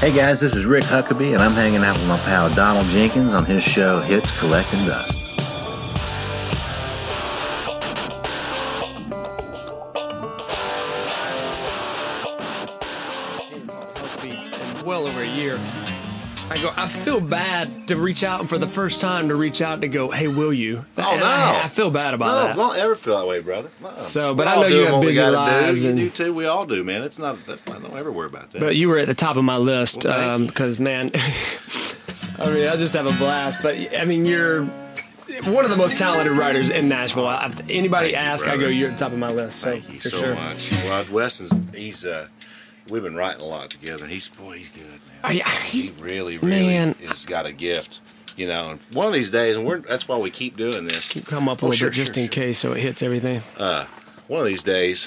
Hey guys, this is Rick Huckabee, and I'm hanging out with my pal Donald Jenkins on his show Hits, Collect, and Dust. Well over a year. I feel bad to reach out, and for the first time to reach out to go, hey, will you? Oh, no. I feel bad about that. Don't ever feel that way, brother. So, but I know you have busy lives. You do too. We all do, man. Don't ever worry about that. But you were at the top of my list Well, because, man, I just have a blast. But, I mean, you're one of the most talented writers in Nashville. Anybody ask, I go, you're at the top of my list. Thank you so much. Well, Weston's, we've been writing a lot together. He's good, man. He really has got a gift, you know. And one of these days, and that's why we keep doing this. Keep come up a little bit just in case, so it hits everything. One of these days,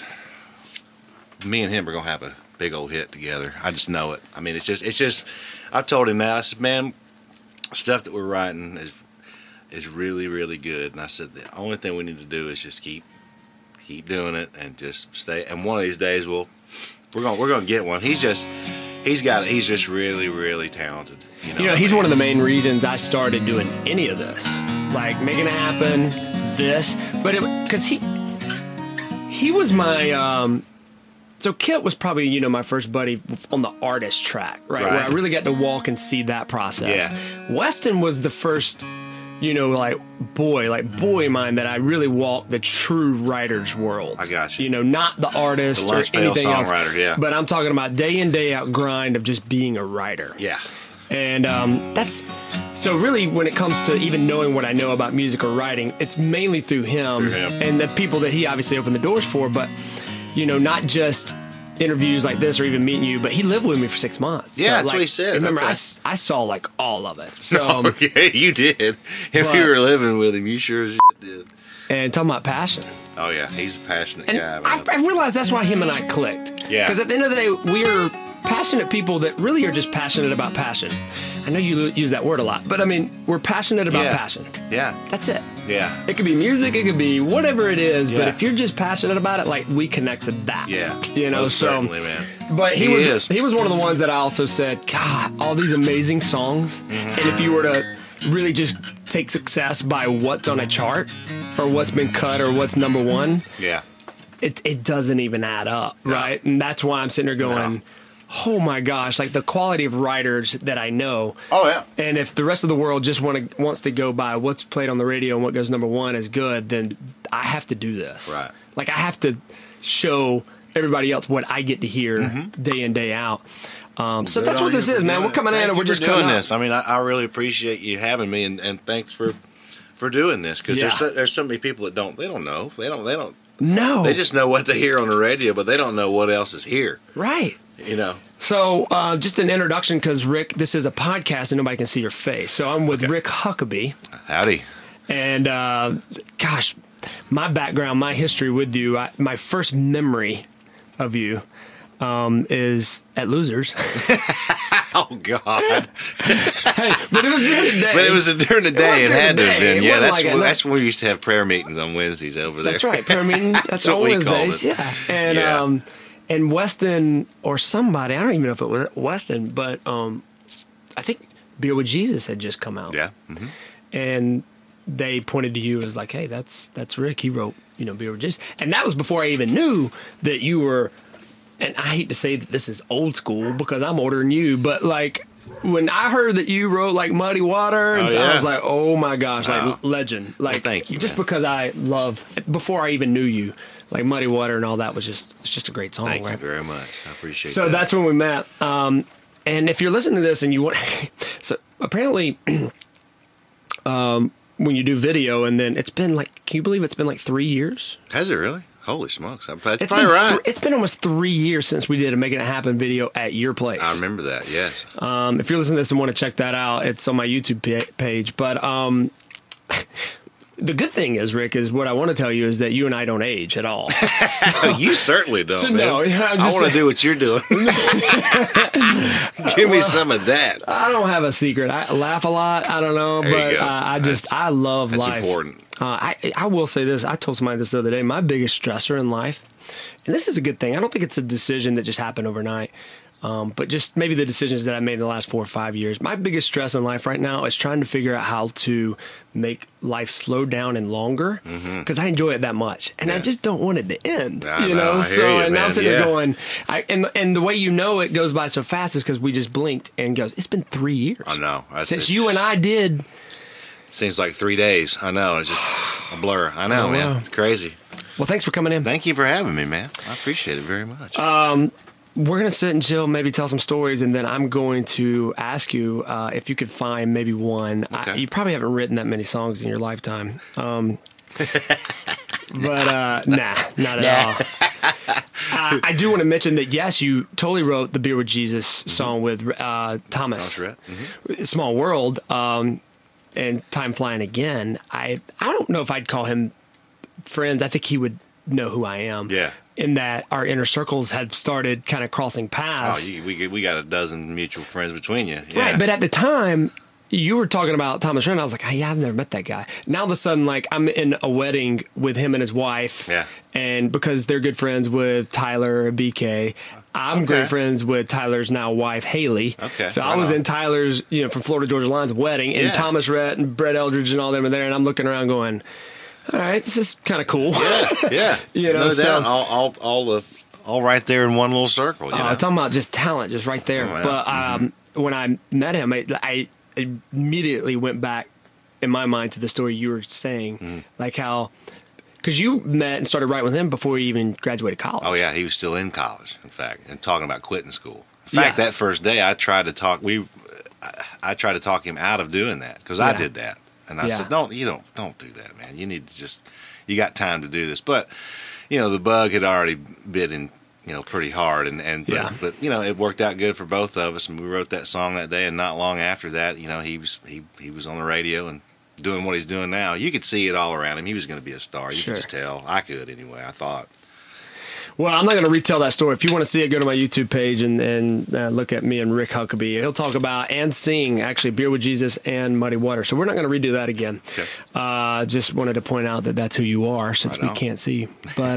me and him are gonna have a big old hit together. I just know it. I mean, it's just. I told him that. I said, man, stuff that we're writing is really, really good. And I said, the only thing we need to do is just keep doing it and just stay. And one of these days, we're gonna get one. He's just really, really talented. You know, he's one of the main reasons I started doing any of this, like making it happen. But because he was my. So Kit was probably my first buddy on the artist track, right? Where I really got to walk and see that process. Yeah. Weston was the first. Boy of mine that I really walked the true writer's world. I got you. Not the artist or anything else. Yeah. But I'm talking about day in, day out grind of just being a writer. Yeah. And that's so really when it comes to even knowing what I know about music or writing, it's mainly through him and the people that he obviously opened the doors for. But, not just interviews like this or even meeting you, but he lived with me for 6 months. Yeah, that's what he said. Remember, I saw all of it. So okay, you did. If you were living with him, you sure as shit did. And talking about passion. Oh yeah, he's a passionate and guy. Man. I realized that's why him and I clicked. Yeah. Because at the end of the day, we're passionate people that really are just passionate about passion. I know you use that word a lot, but I mean, we're passionate about passion. Yeah. That's it. Yeah. It could be music, it could be whatever it is, but if you're just passionate about it, like we connect to that. Yeah. Most certainly, man. But he was one of the ones that I also said, God, all these amazing songs, and if you were to really just take success by what's on a chart or what's been cut or what's number one, it doesn't even add up, right? And that's why I'm sitting there going, oh my gosh, like the quality of writers that I know. Oh yeah. And if the rest of the world just wants to go by what's played on the radio and what goes number one is good, then I have to do this. Right. Like I have to show everybody else what I get to hear day in, day out. So that's what this is, man. We're coming at it. We're just doing this. I mean, I really appreciate you having me, and thanks for doing this, because there's so many people that don't know. They don't. No. They just know what they hear on the radio, but they don't know what else is here. Right. So just an introduction, because Rick, this is a podcast and nobody can see your face. So I'm with Rick Huckabee. Howdy. And gosh, my background, my history with you, my first memory of you is at Losers. Oh God! Hey, but it was during the day. But it was during the day. It had to have been. Yeah, that's when we used to have prayer meetings on Wednesdays over there. That's right, prayer meeting. That's on Wednesdays. Yeah, and Weston or somebody, I don't even know if it was Weston, but I think Beer with Jesus had just come out. Yeah, and they pointed to you as like, hey, that's Rick. He wrote Beer with Jesus, and that was before I even knew that you were. And I hate to say that this is old school because I'm older than you, but like when I heard that you wrote like Muddy Water, and I was like, oh my gosh, like legend. Like, thank you, just because I love, before I even knew you, like Muddy Water and all that was it's just a great song. Thank you very much. I appreciate that. So that's when we met. And if you're listening to this and you want, so apparently, when you do video and then it's been like, can you believe it's been like 3 years? Has it really? Holy smokes. That's probably right. It's been almost 3 years since we did a Making It Happen video at your place. I remember that, yes. If you're listening to this and want to check that out, it's on my YouTube page. But the good thing is, Rick, is what I want to tell you is that you and I don't age at all. So, you certainly don't. So, no, I want to do what you're doing. Give me some of that. I don't have a secret. I laugh a lot. I don't know, but I love life. That's important. I will say this. I told somebody this the other day. My biggest stressor in life, and this is a good thing. I don't think it's a decision that just happened overnight. But just maybe the decisions that I made in the last 4 or 5 years. My biggest stress in life right now is trying to figure out how to make life slow down and longer because I enjoy it that much, and I just don't want it to end. I know. So You, and now I'm sitting man. there going, and the way it goes by so fast is because we just blinked and goes. It's been 3 years. I know. Since you and I did. Seems like 3 days. I know. It's just a blur. I know, man. wow. It's crazy. Well, thanks for coming in. Thank you for having me, man. I appreciate it very much. We're going to sit and chill, maybe tell some stories, and then I'm going to ask you if you could find maybe one. Okay. You probably haven't written that many songs in your lifetime. But nah, not at all. I do want to mention that, yes, you totally wrote the Beer with Jesus song with Thomas. Rhett. Small World, and Time Flying Again. I don't know if I'd call him friends. I think he would know who I am. Yeah. In that our inner circles have started kind of crossing paths. We got a dozen mutual friends between you. Yeah. Right, but at the time, you were talking about Thomas Rhett, and I was like, hey, I've never met that guy. Now, all of a sudden, like, I'm in a wedding with him and his wife. Yeah. And because they're good friends with Tyler BK, I'm great friends with Tyler's now wife, Haley. Okay, So right I was on. in Tyler's, from Florida Georgia Line's wedding, and Yeah. Thomas Rhett and Brett Eldridge and all them are there, and I'm looking around going, all right, this is kind of cool. Yeah. No doubt. All right there in one little circle. You know? I'm talking about just talent, just right there. Oh, yeah. But when I met him, I immediately went back in my mind to the story you were saying, like how, because you met and started writing with him before you even graduated college. Oh yeah, he was still in college, in fact, and talking about quitting school. In fact, Yeah. that first day, I tried to talk. I tried to talk him out of doing that because I Yeah. did that, and I Yeah. said, don't do that, man. You need to you got time to do this. But the bug had already bit in, pretty hard, but it worked out good for both of us, and we wrote that song that day. And not long after that, he was on the radio and doing what he's doing now. You could see it all around him. He was going to be a star. You Sure. could just tell. I could anyway. I thought. Well, I'm not going to retell that story. If you want to see it, go to my YouTube page and look at me and Rick Huckabee. He'll talk about and sing, actually, Beer with Jesus and Muddy Water. So we're not going to redo that again. Okay. Just wanted to point out that that's who you are, since we can't see you. But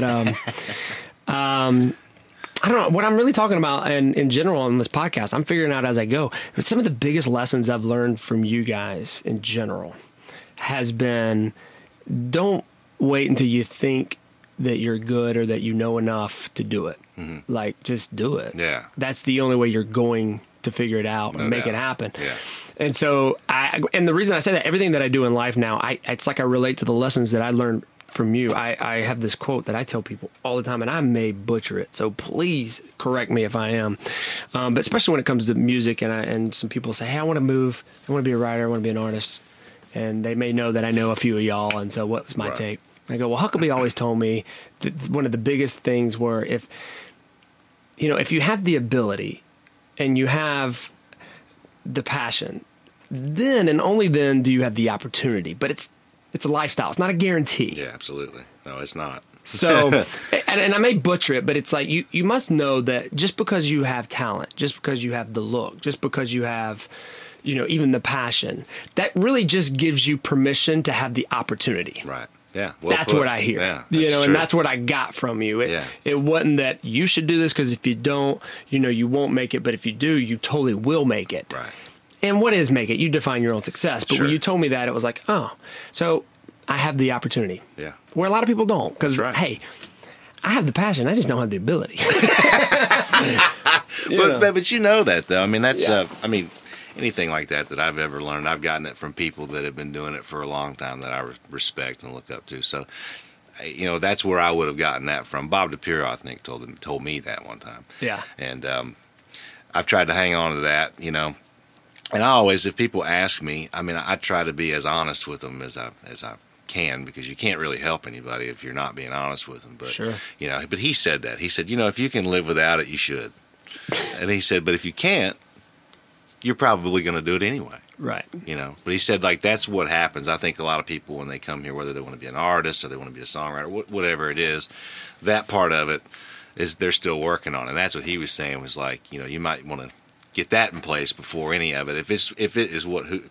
I don't know. What I'm really talking about, and in general on this podcast, I'm figuring out as I go. But some of the biggest lessons I've learned from you guys in general has been, don't wait until you think that you're good or that you know enough to do it. Like, just do it. Yeah. That's the only way you're going to figure it out and make doubt. it happen. Yeah. And so and the reason I say that, everything that I do in life now, it's like I relate to the lessons that I learned from you. I have this quote that I tell people all the time, and I may butcher it, so please correct me if I am. But especially when it comes to music, and some people say, hey, I want to move. I want to be a writer. I want to be an artist. And they may know that I know a few of y'all, and so what was my take? I go, well, Huckabee always told me that one of the biggest things were if you have the ability and you have the passion, then and only then do you have the opportunity. But it's a lifestyle. It's not a guarantee. Yeah, absolutely. No, it's not. So, and I may butcher it, but it's like you must know that just because you have talent, just because you have the look, just because you have, even the passion, that really just gives you permission to have the opportunity. Right. Yeah. Well That's put. what I hear. Yeah, that's and true. that's what I got from you. Yeah. It wasn't that you should do this because if you don't, you won't make it. But if you do, you totally will make it. Right. And what is make it? You define your own success. But Sure. when you told me that, it was like, oh, so I have the opportunity. Yeah. Where a lot of people don't. Because, That's right. hey, I have the passion. I just don't have the ability. But you know that, though. I mean, that's, Yeah. anything like that I've ever learned, I've gotten it from people that have been doing it for a long time that I respect and look up to. So, that's where I would have gotten that from. Bob DiPiero, I think, told me that one time. Yeah. And I've tried to hang on to that, And I always, if people ask me, I try to be as honest with them as I can, because you can't really help anybody if you're not being honest with them. But, Sure. But he said that. He said, if you can live without it, you should. And he said, but if you can't, you're probably going to do it anyway. Right. But he said, like, that's what happens. I think a lot of people, when they come here, whether they want to be an artist or they want to be a songwriter, whatever it is, that part of it is they're still working on. And that's what he was saying, was like, you might want to get that in place before any of it. If it is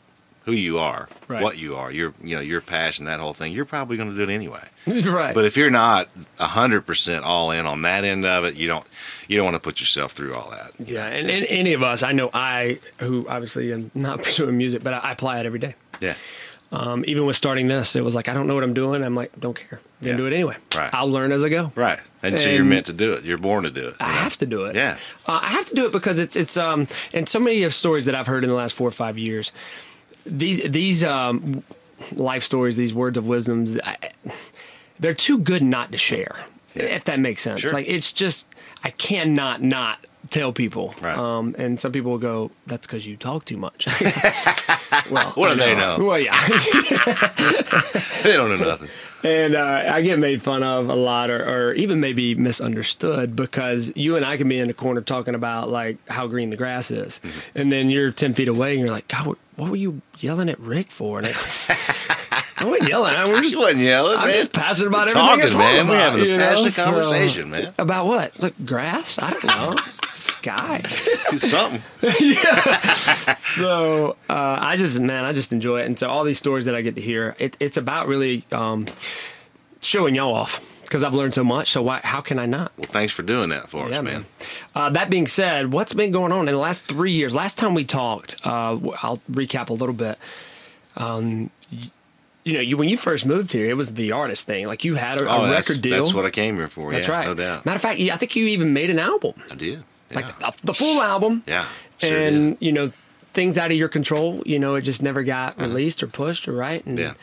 who you are, Right. what you are, your passion, that whole thing, you're probably going to do it anyway. Right. But if you're not 100% all in on that end of it, you don't want to put yourself through all that. Yeah, and any of us, I know who obviously am not pursuing music, but I apply it every day. Yeah. Even with starting this, it was like, I don't know what I'm doing. I'm like, don't care. I'm going to do it anyway. Right. I'll learn as I go. Right. And so you're meant to do it. You're born to do it. I have to do it. Yeah. I have to do it because it's and so many of stories that I've heard in the last 4 or 5 years, these life stories, these words of wisdom, they're too good not to share, if that makes sense. Sure. Like, it's just, I cannot not tell people. Right. And some people will go, that's because you talk too much. Well, What do they know? Well, yeah. They don't know nothing. And I get made fun of a lot, or even maybe misunderstood, because you and I can be in the corner talking about like how green the grass is, and then you're 10 feet away and you're like, God, what were you yelling at Rick for? And I wasn't yelling. We're just wasn't yelling, I'm man. just passionate about Talking, everything. man. We're About, having a passionate So, conversation, man. About what? Look, grass? I don't know. Sky. It's something. So I just enjoy it, and so all these stories that I get to hear, it's about really showing y'all off, because I've learned so much. So how can I not? Well, thanks for doing that for us, man. That being said, what's been going on in the last 3 years? Last time we talked, I'll recap a little bit. When you first moved here, it was the artist thing. Like, you had a record deal. That's what I came here for. That's yeah, right. No doubt. Matter of fact, I think you even made an album. I did. Yeah. Like the full album. Yeah. Sure And, did. things out of your control, it just never got released or pushed or right. And, Yeah.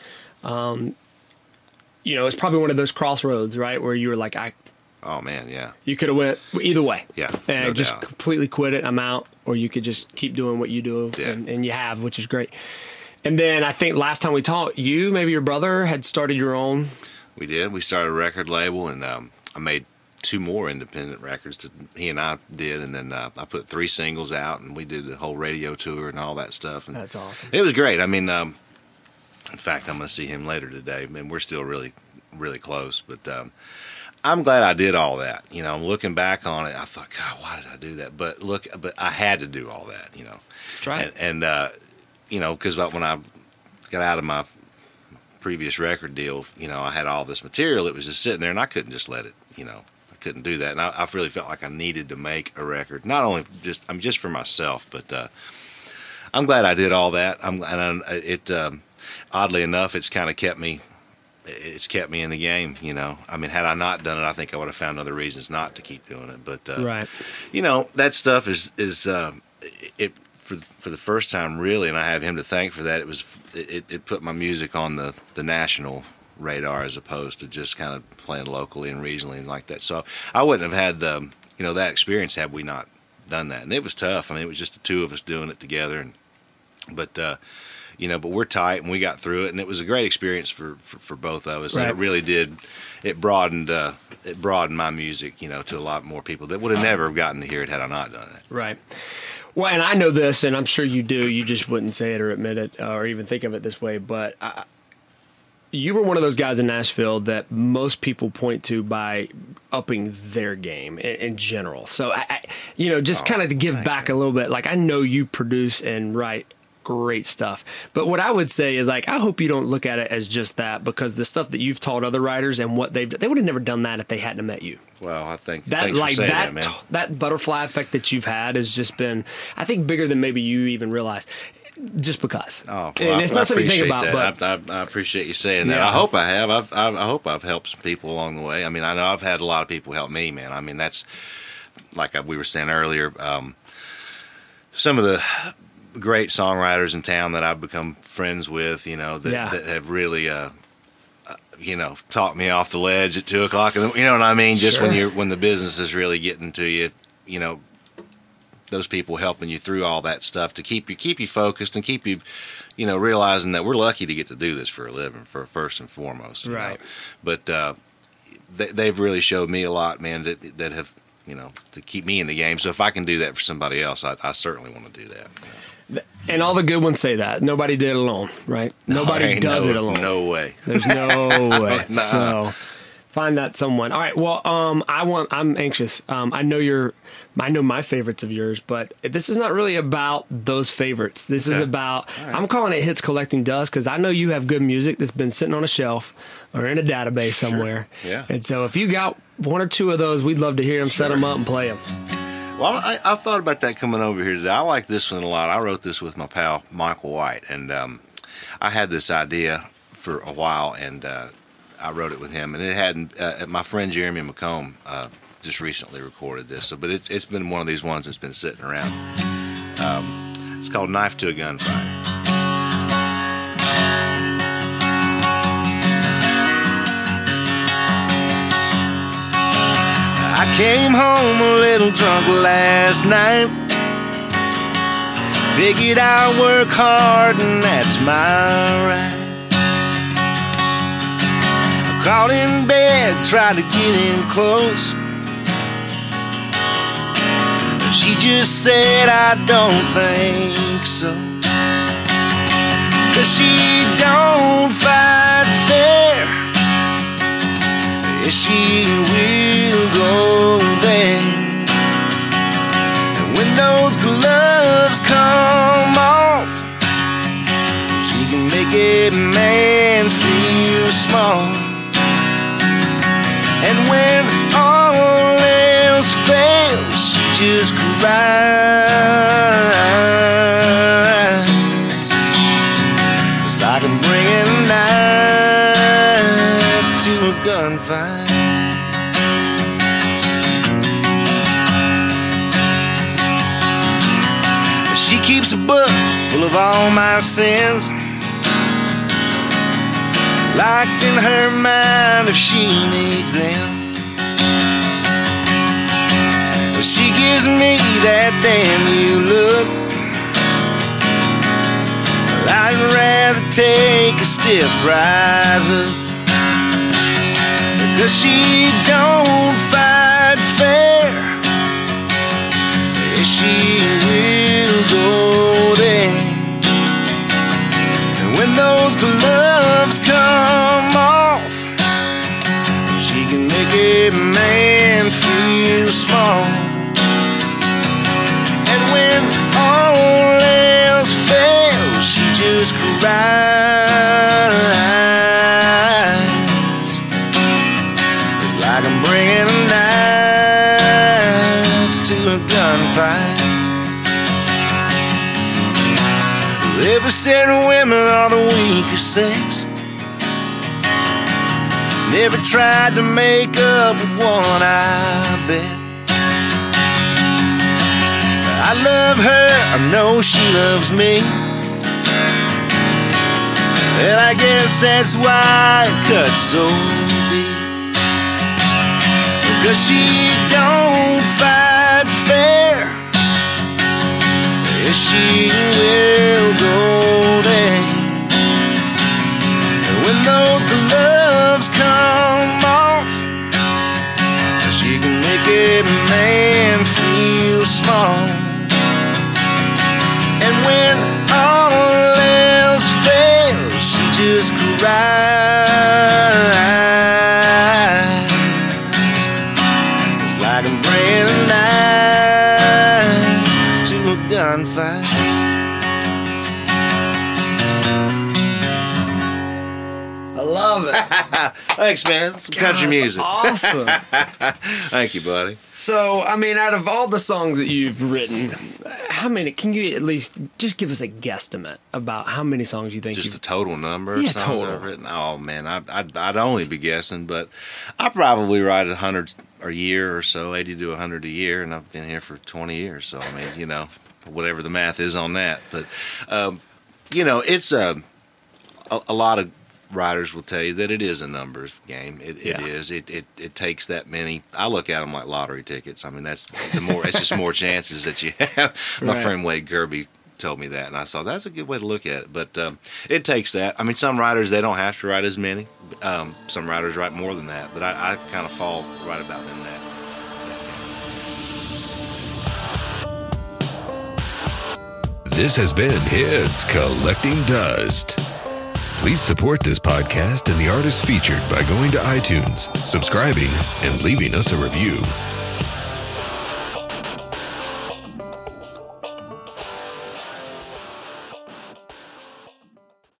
It's probably one of those crossroads, right? Where you were like, Oh man, yeah. you could have went either way. Yeah, And no just doubt. completely quit it. I'm out. Or you could just keep doing what you do. Yeah. And you have, which is great. And then I think last time we talked, maybe your brother had started your own. We did. We started a record label, and I made 2 more independent records that he and I did, and then I put 3 singles out, and we did the whole radio tour and all that stuff. And That's awesome. it was great. I mean, in fact, I'm going to see him later today, and we're still really, really close. But I'm glad I did all that. I'm looking back on it, I thought, God, why did I do that? But I had to do all that. That's right. And because when I got out of my previous record deal, I had all this material that was just sitting there, and I couldn't just let it, I couldn't do that. And I really felt like I needed to make a record, not only just for myself, but I'm glad I did all that. Oddly enough, it's kind of kept me in the game, I mean, had I not done it, I think I would have found other reasons not to keep doing it. But, Right. That stuff is for the first time, really, and I have him to thank for that. It put my music on the national radar, as opposed to just kind of playing locally and regionally and like that. So I wouldn't have had that experience had we not done that. And it was tough. I mean, it was just the 2 of us doing it together. But we're tight, and we got through it, and it was a great experience for both of us. Right. And it really did. It broadened my music, to a lot more people that would have never gotten to hear it had I not done it. Right. Well, and I know this, and I'm sure you do. You just wouldn't say it or admit it or even think of it this way. But you were one of those guys in Nashville that most people point to by upping their game in general. So, kind of to give back a little bit. Like, I know you produce and write great stuff. But what I would say is, like, I hope you don't look at it as just that, because the stuff that you've taught other writers and what they would have never done that if they hadn't have met you. Well, I think That, thanks like, for saying that, man. that butterfly effect that you've had has just been, I think, bigger than maybe you even realize. Just because. Oh, well, and it's not something to think appreciate about, that. but I appreciate you saying that. Yeah. I hope I have. I hope I've helped some people along the way. I mean, I know I've had a lot of people help me, man. I mean, that's like we were saying earlier. Some of the great songwriters in town that I've become friends with, that have really, talked me off the ledge at 2:00. And you know what I mean? Just Sure. when the business is really getting to you, those people helping you through all that stuff to keep you focused and keep you, realizing that we're lucky to get to do this for a living, for first and foremost. you Right. know. But they've really showed me a lot, man, that have, to keep me in the game. So if I can do that for somebody else, I certainly want to do that. and all the good ones say that. Nobody did it alone, right? Nobody Ain't does no- it alone. No way. There's no way. Nah. So Find that someone. All right. Well, I'm anxious. I know my favorites of yours, but this is not really about those favorites. This is about, I'm calling it Hits Collecting Dust because I know you have good music that's been sitting on a shelf or in a database somewhere. Sure. Yeah. And so if you got one or two of those, we'd love to hear them, set them up, and play them. Well, I thought about that coming over here today. I like this one a lot. I wrote this with my pal Michael White, and I had this idea for a while, and I wrote it with him. And it hadn't. My friend Jeremy McComb just recently recorded this, but it's been one of these ones that's been sitting around. It's called "Knife to a Gunfight." I came home a little drunk last night. Figured I'd work hard and that's my right. I crawled in bed, tried to get in close. She just said, I don't think so. 'Cause she don't fight fair. She will go there. And when those gloves come off, she can make a man feel small. And when all else fails, she just cries. It's like I'm bringing a knife to a gunfight. She keeps a book full of all my sins, locked in her mind if she needs them. She gives me that damn you look. I'd rather take a stiff right hook. Because she don't fight fair. She will go there. And when those gloves come off, she can make a man feel small. And when all else fails, she just cries. It's like I'm bringing a knife to a gunfight. Ever said women are the weaker sex? Never tried to make up with one, I bet. I love her, I know she loves me, and I guess that's why it cuts so deep. Because she don't fight fair. She will go there. And when those gloves come off, she can make a man feel small. And when all else fails, she just cries. It's like I'm bringing a knife to a gunfight. I love it. Thanks, man. Some country music. Awesome. Thank you, buddy. So, I mean, out of all the songs that you've written, how many, can you at least just give us a guesstimate about how many songs you think Just you've the total number of songs total. I've written? Oh, man, I'd only be guessing, but I probably write 100 a year or so, 80 to 100 a year, and I've been here for 20 years, so, I mean, you know, whatever the math is on that. But, you know, it's a lot of writers will tell you that it is a numbers game. It is. It takes that many. I look at them like lottery tickets. I mean, that's the more. It's just more chances that you have. My friend Wade Kirby told me that, and I thought that's a good way to look at it. But it takes that. I mean, some writers, they don't have to write as many. Some writers write more than that. But I kind of fall right about in that. This has been Hits Collecting Dust. Please support this podcast and the artists featured by going to iTunes, subscribing, and leaving us a review.